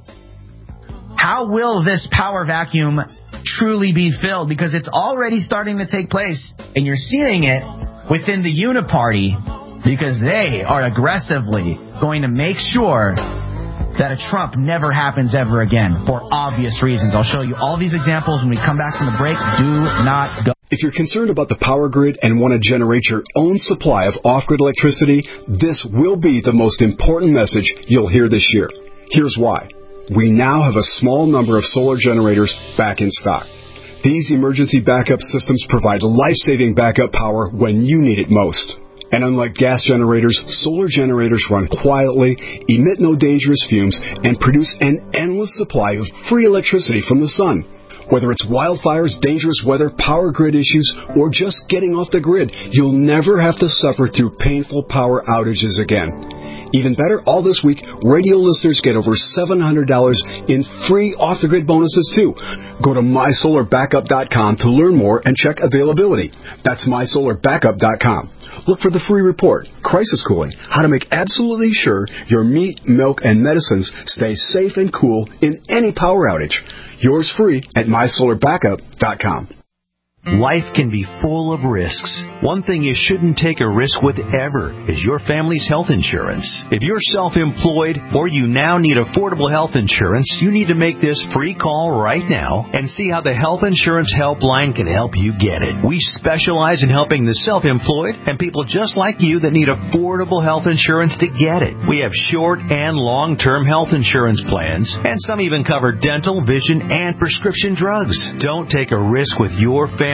How will this power vacuum truly be filled? Because it's already starting to take place, and you're seeing it within the Uniparty, because they are aggressively going to make sure that a Trump never happens ever again for obvious reasons. I'll show you all these examples when we come back from the break. Do not go. If you're concerned about the power grid and want to generate your own supply of off-grid electricity, this will be the most important message you'll hear this year. Here's why. We now have a small number of solar generators back in stock. These emergency backup systems provide life-saving backup power when you need it most. And unlike gas generators, solar generators run quietly, emit no dangerous fumes, and produce an endless supply of free electricity from the sun. Whether it's wildfires, dangerous weather, power grid issues, or just getting off the grid, you'll never have to suffer through painful power outages again. Even better, all this week, radio listeners get over seven hundred dollars in free off-the-grid bonuses, too. Go to my solar backup dot com to learn more and check availability. That's my solar backup dot com. Look for the free report, Crisis Cooling, how to make absolutely sure your meat, milk, and medicines stay safe and cool in any power outage. Yours free at my solar backup dot com. Life can be full of risks. One thing you shouldn't take a risk with ever is your family's health insurance. If you're self-employed or you now need affordable health insurance, you need to make this free call right now and see how the Health Insurance Helpline can help you get it. We specialize in helping the self-employed and people just like you that need affordable health insurance to get it. We have short and long-term health insurance plans, and some even cover dental, vision, and prescription drugs. Don't take a risk with your family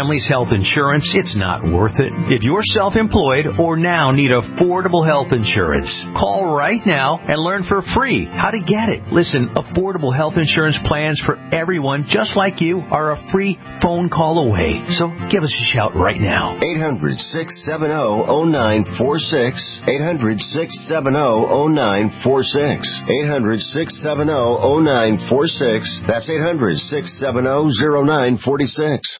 family's health insurance, it's not worth it. If you're self-employed or now need affordable health insurance, call right now and learn for free how to get it. Listen, affordable health insurance plans for everyone just like you are a free phone call away. So give us a shout right now. eight hundred, six seven zero, zero nine four six. eight hundred, six seven zero, zero nine four six. eight hundred, six seven zero, zero nine four six. That's eight hundred, six seven zero, zero nine four six.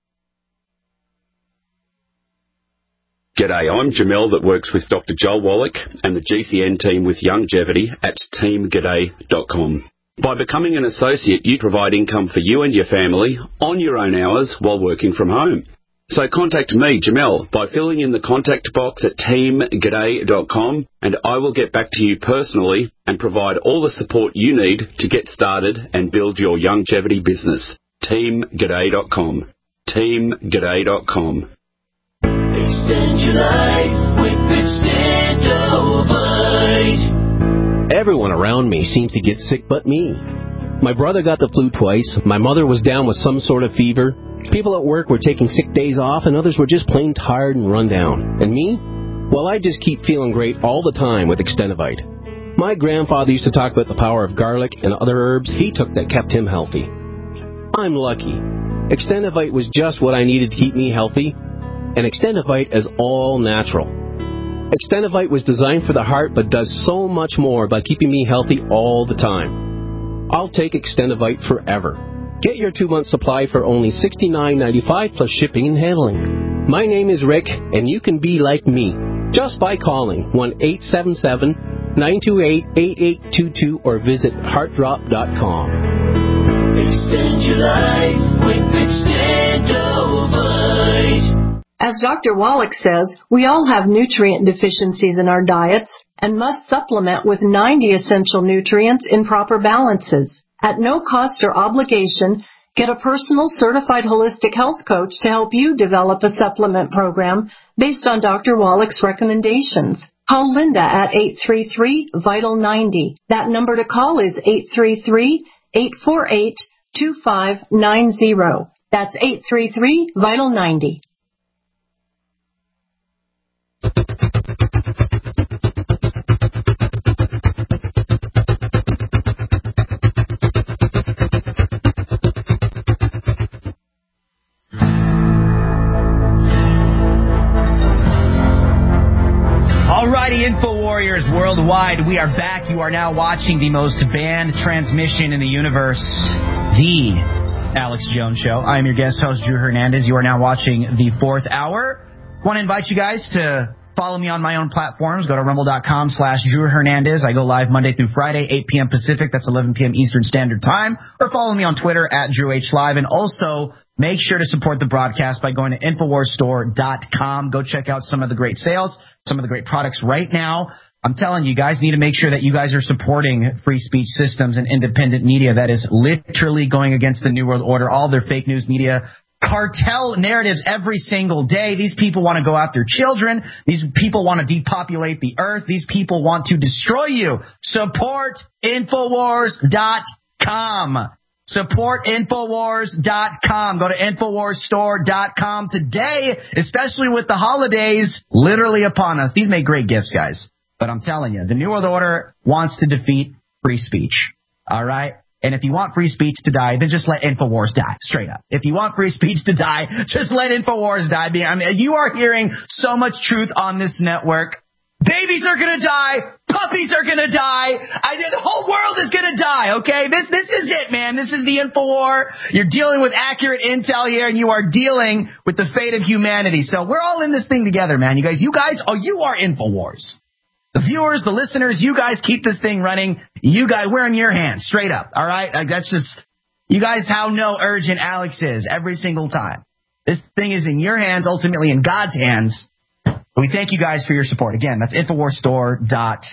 G'day, I'm Jamel that works with Doctor Joel Wallach and the G C N team with Longevity at team g'day dot com. By becoming an associate, you provide income for you and your family on your own hours while working from home. So contact me, Jamel, by filling in the contact box at team g'day dot com, and I will get back to you personally and provide all the support you need to get started and build your longevity business. team g'day dot com. team g'day dot com. Extend your life with Extendovite. Everyone around me seems to get sick but me. My brother got the flu twice. My mother was down with some sort of fever. People at work were taking sick days off, and others were just plain tired and run down. And me? Well, I just keep feeling great all the time with Extendovite. My grandfather used to talk about the power of garlic and other herbs he took that kept him healthy. I'm lucky. Extendovite was just what I needed to keep me healthy. And Extendovite is all natural. Extendovite was designed for the heart but does so much more by keeping me healthy all the time. I'll take Extendovite forever. Get your two-month supply for only sixty-nine ninety-five plus shipping and handling. My name is Rick, and you can be like me just by calling one eight seven seven, nine two eight, eight eight two two or visit heart drop dot com. Extend your life with Extendovite. As Doctor Wallach says, we all have nutrient deficiencies in our diets and must supplement with ninety essential nutrients in proper balances. At no cost or obligation, get a personal certified holistic health coach to help you develop a supplement program based on Doctor Wallach's recommendations. Call Linda at eight three three, vital ninety. That number to call is eight three three, eight four eight, two five nine zero. That's eight three three, vital ninety. Alrighty, InfoWarriors worldwide, we are back. You are now watching the most banned transmission in the universe, the Alex Jones Show. I am your guest host, Drew Hernandez. You are now watching the fourth hour. Want to invite you guys to follow me on my own platforms. Go to rumble.com slash Drew Hernandez. I go live Monday through Friday, eight p.m. Pacific. That's eleven p.m. Eastern Standard Time. Or follow me on Twitter at Drew H Live. And also, make sure to support the broadcast by going to infowars store dot com. Go check out some of the great sales, some of the great products right now. I'm telling you, guys need to make sure that you guys are supporting free speech systems and independent media that is literally going against the New World Order, all their fake news media, cartel narratives every single day. These people want to go after children. These people want to depopulate the earth. These people want to destroy you. Support infowars dot com. Support infowars dot com. Go to infowars store dot com today, especially with the holidays literally upon us. These make great gifts, guys. But I'm telling you, the New World Order wants to defeat free speech. All right? And if you want free speech to die, then just let InfoWars die, straight up. If you want free speech to die, just let InfoWars die. I mean, you are hearing so much truth on this network. Babies are going to die. Puppies are going to die. I, the whole world is going to die, okay? This this is it, man. This is the InfoWar. You're dealing with accurate intel here, and you are dealing with the fate of humanity. So we're all in this thing together, man. You guys, you guys, oh, you are InfoWars. The viewers, the listeners, you guys keep this thing running. You guys, we're in your hands, straight up, all right? Like, that's just, you guys how know urgent Alex is every single time. This thing is in your hands, ultimately in God's hands. We thank you guys for your support. Again, that's infowars store dot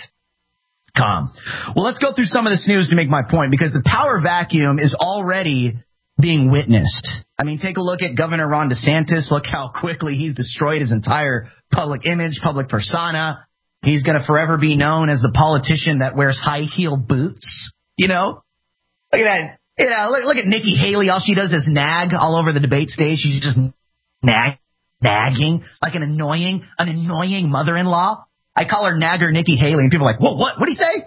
com. Well, let's go through some of this news to make my point, because the power vacuum is already being witnessed. I mean, take a look at Governor Ron DeSantis. Look how quickly he's destroyed his entire public image, public persona. He's going to forever be known as the politician that wears high-heel boots. You know? Look at that. You know, look, look at Nikki Haley. All she does is nag all over the debate stage. She's just Nag, nagging, like an annoying, an annoying mother-in-law. I call her Nagger Nikki Haley, and people are like, "What? What? What do you say?"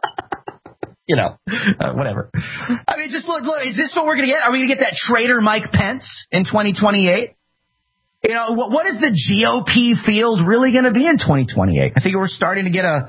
You know, uh, whatever. I mean, just look, look. Is this what we're gonna get? Are we gonna get that traitor Mike Pence in twenty twenty-eight? You know, what, what is the G O P field really gonna be in twenty twenty-eight? I think we're starting to get a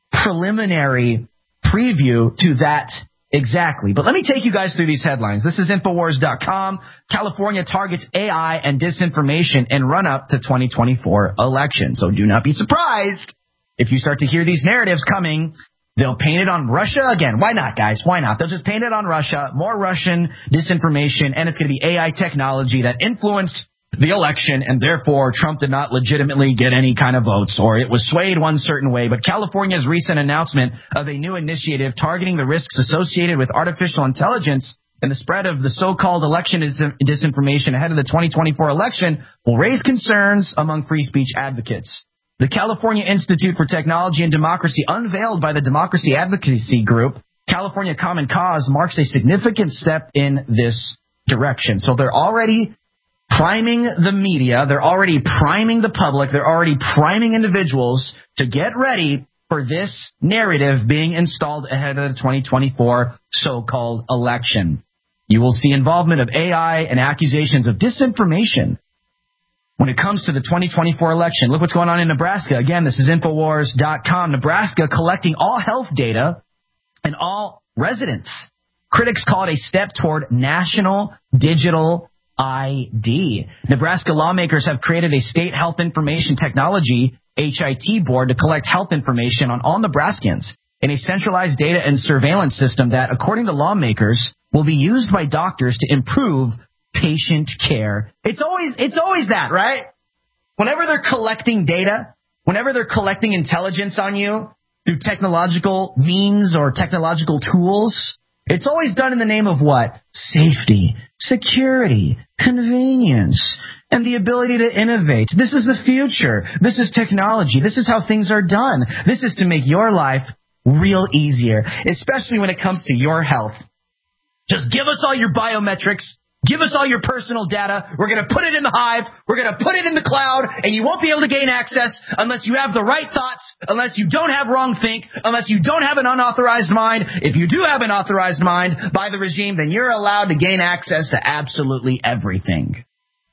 preliminary preview to that exactly. But let me take you guys through these headlines. This is Infowars dot com. California targets A I and disinformation in run-up to twenty twenty-four election. So do not be surprised if you start to hear these narratives coming. They'll paint it on Russia again. Why not, guys? Why not? They'll just paint it on Russia, more Russian disinformation, and it's going to be A I technology that influenced the election, and therefore Trump did not legitimately get any kind of votes, or it was swayed one certain way. But California's recent announcement of a new initiative targeting the risks associated with artificial intelligence and the spread of the so-called election disinformation ahead of the twenty twenty-four election will raise concerns among free speech advocates. The California Institute for Technology and Democracy, unveiled by the Democracy Advocacy Group, California Common Cause, marks a significant step in this direction. So they're already priming the media, they're already priming the public, they're already priming individuals to get ready for this narrative being installed ahead of the twenty twenty-four so-called election. You will see involvement of A I and accusations of disinformation when it comes to the twenty twenty-four election. Look what's going on in Nebraska. Again, this is Infowars dot com. Nebraska collecting all health data and all residents. Critics call it a step toward national digital I D. Nebraska lawmakers have created a state health information technology, H I T board, to collect health information on all Nebraskans in a centralized data and surveillance system that, according to lawmakers, will be used by doctors to improve patient care. It's always, it's always that, right? Whenever they're collecting data, whenever they're collecting intelligence on you through technological means or technological tools, it's always done in the name of what? Safety, security, convenience, and the ability to innovate. This is the future. This is technology. This is how things are done. This is to make your life real easier, especially when it comes to your health. Just give us all your biometrics. Give us all your personal data. We're going to put it in the hive. We're going to put it in the cloud, and you won't be able to gain access unless you have the right thoughts, unless you don't have wrong think, unless you don't have an unauthorized mind. If you do have an authorized mind by the regime, then you're allowed to gain access to absolutely everything.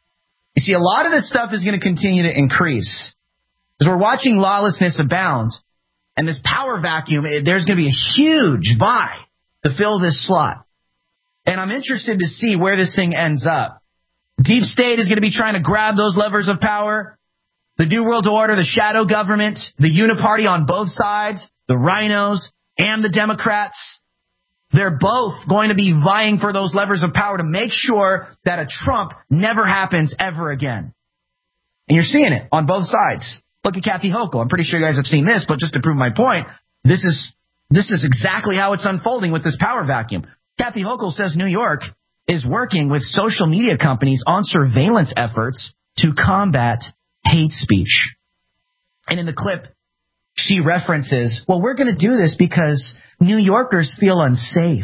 You see, a lot of this stuff is going to continue to increase because we're watching lawlessness abound, and this power vacuum, there's going to be a huge buy to fill this slot. And I'm interested to see where this thing ends up. Deep state is going to be trying to grab those levers of power. The New World Order, the shadow government, the uniparty on both sides, the rhinos and the Democrats. They're both going to be vying for those levers of power to make sure that a Trump never happens ever again. And you're seeing it on both sides. Look at Kathy Hochul. I'm pretty sure you guys have seen this, but just to prove my point, this is this is exactly how it's unfolding with this power vacuum. Kathy Hochul says New York is working with social media companies on surveillance efforts to combat hate speech. And in the clip, she references, well, we're going to do this because New Yorkers feel unsafe.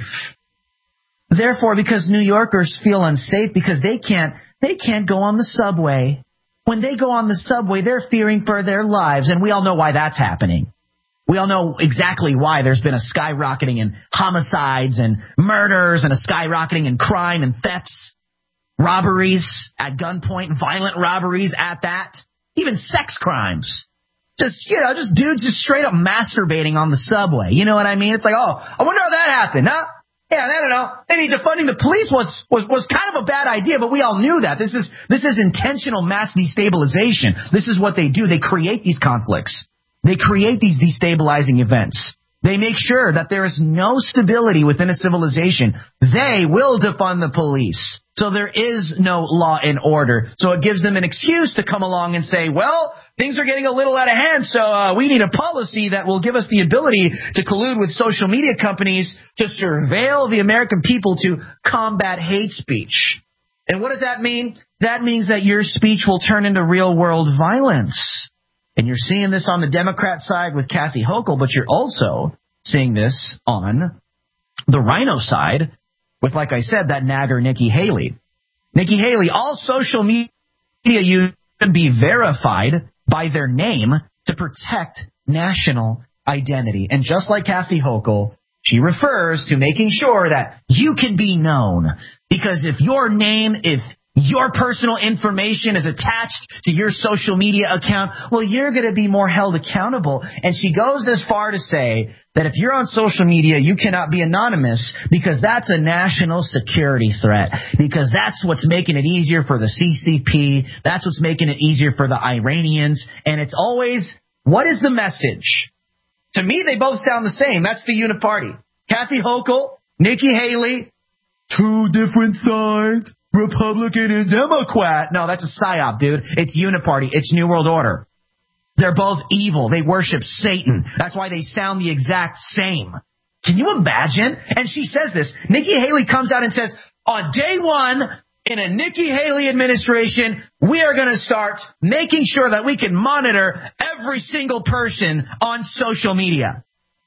Therefore, because New Yorkers feel unsafe because they can't, they can't go on the subway. When they go on the subway, they're fearing for their lives. And we all know why that's happening. We all know exactly why there's been a skyrocketing in homicides and murders and a skyrocketing in crime and thefts, robberies at gunpoint, violent robberies at that, even sex crimes. Just, you know, just dudes just straight up masturbating on the subway. You know what I mean? It's like, oh, I wonder how that happened, huh? Yeah, I don't know. Maybe defunding the police was, was, was kind of a bad idea, but we all knew that. This is, this is intentional mass destabilization. This is what they do. They create these conflicts. They create these destabilizing events. They make sure that there is no stability within a civilization. They will defund the police. So there is no law and order. So it gives them an excuse to come along and say, well, things are getting a little out of hand, so uh, we need a policy that will give us the ability to collude with social media companies to surveil the American people to combat hate speech. And what does that mean? That means that your speech will turn into real-world violence. And you're seeing this on the Democrat side with Kathy Hochul, but you're also seeing this on the rhino side with, like I said, that nagger Nikki Haley. Nikki Haley, all social media you can be verified by their name to protect national identity. And just like Kathy Hochul, she refers to making sure that you can be known. Because if your name, if your personal information is attached to your social media account, well, you're going to be more held accountable. And she goes as far to say that if you're on social media, you cannot be anonymous because that's a national security threat. Because that's what's making it easier for the C C P. That's what's making it easier for the Iranians. And it's always, what is the message? To me, they both sound the same. That's the Uniparty. Kathy Hochul, Nikki Haley, two different sides. Republican and Democrat. No, that's a psyop, dude. It's Uniparty. It's New World Order. They're both evil. They worship Satan. That's why they sound the exact same. Can you imagine? And she says this. Nikki Haley comes out and says, on day one, in a Nikki Haley administration, we are going to start making sure that we can monitor every single person on social media.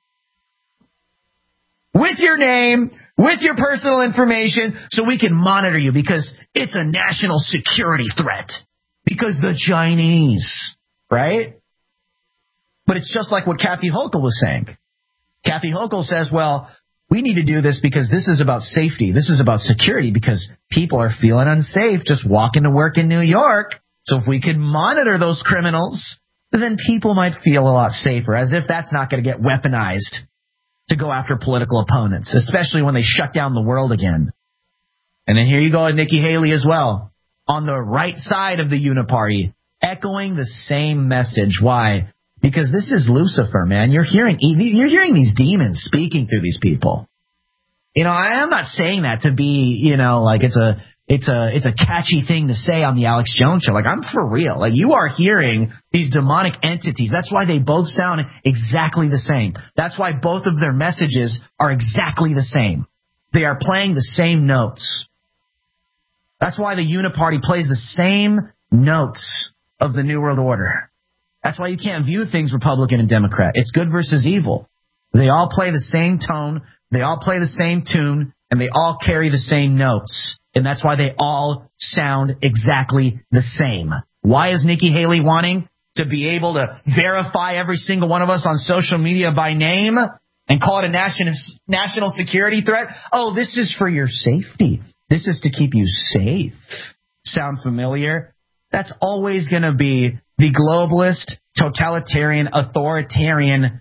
With your name, with your personal information, so we can monitor you because it's a national security threat. Because the Chinese, right? But it's just like what Kathy Hochul was saying. Kathy Hochul says, well, we need to do this because this is about safety. This is about security because people are feeling unsafe just walking to work in New York. So if we could monitor those criminals, then people might feel a lot safer, as if that's not going to get weaponized to go after political opponents, especially when they shut down the world again. And then here you go at Nikki Haley as well, on the right side of the Uniparty, echoing the same message. Why? Because this is Lucifer, man. You're hearing you're hearing these demons speaking through these people. You know, I am not saying that to be, you know, like it's a it's a it's a catchy thing to say on the Alex Jones Show. Like, I'm for real. Like, you are hearing these demonic entities. That's why they both sound exactly the same. That's why both of their messages are exactly the same. They are playing the same notes. That's why the Uniparty plays the same notes of the New World Order. That's why you can't view things Republican and Democrat. It's good versus evil. They all play the same tone. They all play the same tune. And they all carry the same notes. And that's why they all sound exactly the same. Why is Nikki Haley wanting to be able to verify every single one of us on social media by name and call it a national national security threat? Oh, this is for your safety. This is to keep you safe. Sound familiar? That's always going to be the globalist, totalitarian, authoritarian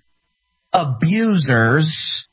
abusers'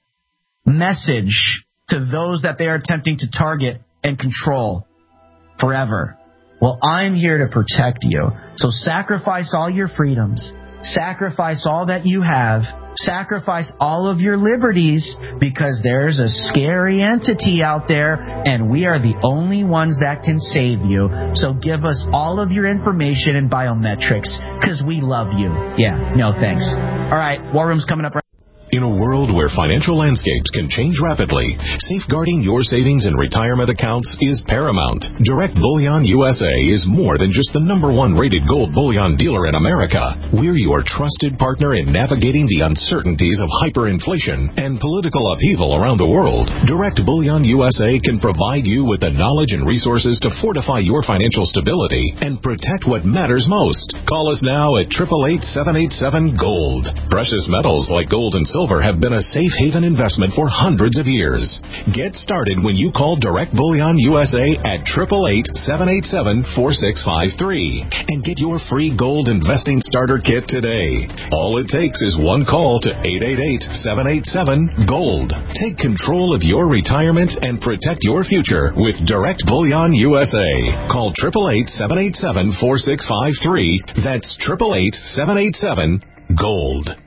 message to those that they are attempting to target and control forever. Well, I'm here to protect you. So sacrifice all your freedoms. Sacrifice all that you have. Sacrifice all of your liberties, because there's a scary entity out there and we are the only ones that can save you. So give us all of your information and biometrics, because we love you. Yeah, no thanks. All right, War Room's coming up right. In a world where financial landscapes can change rapidly, safeguarding your savings and retirement accounts is paramount. Direct Bullion U S A is more than just the number one rated gold bullion dealer in America. We're your trusted partner in navigating the uncertainties of hyperinflation and political upheaval around the world. Direct Bullion U S A can provide you with the knowledge and resources to fortify your financial stability and protect what matters most. Call us now at eight eight eight, seven eight seven, GOLD. Precious metals like gold and silver have been a safe haven investment for hundreds of years. Get started when you call Direct Bullion U S A at eight eight eight, seven eight seven, four six five three and get your free gold investing starter kit today. All it takes is one call to eight eight eight, seven eight seven, GOLD. Take control of your retirement and protect your future with Direct Bullion U S A. Call eight eight eight, seven eight seven, four six five three. That's eight eight eight, seven eight seven, GOLD.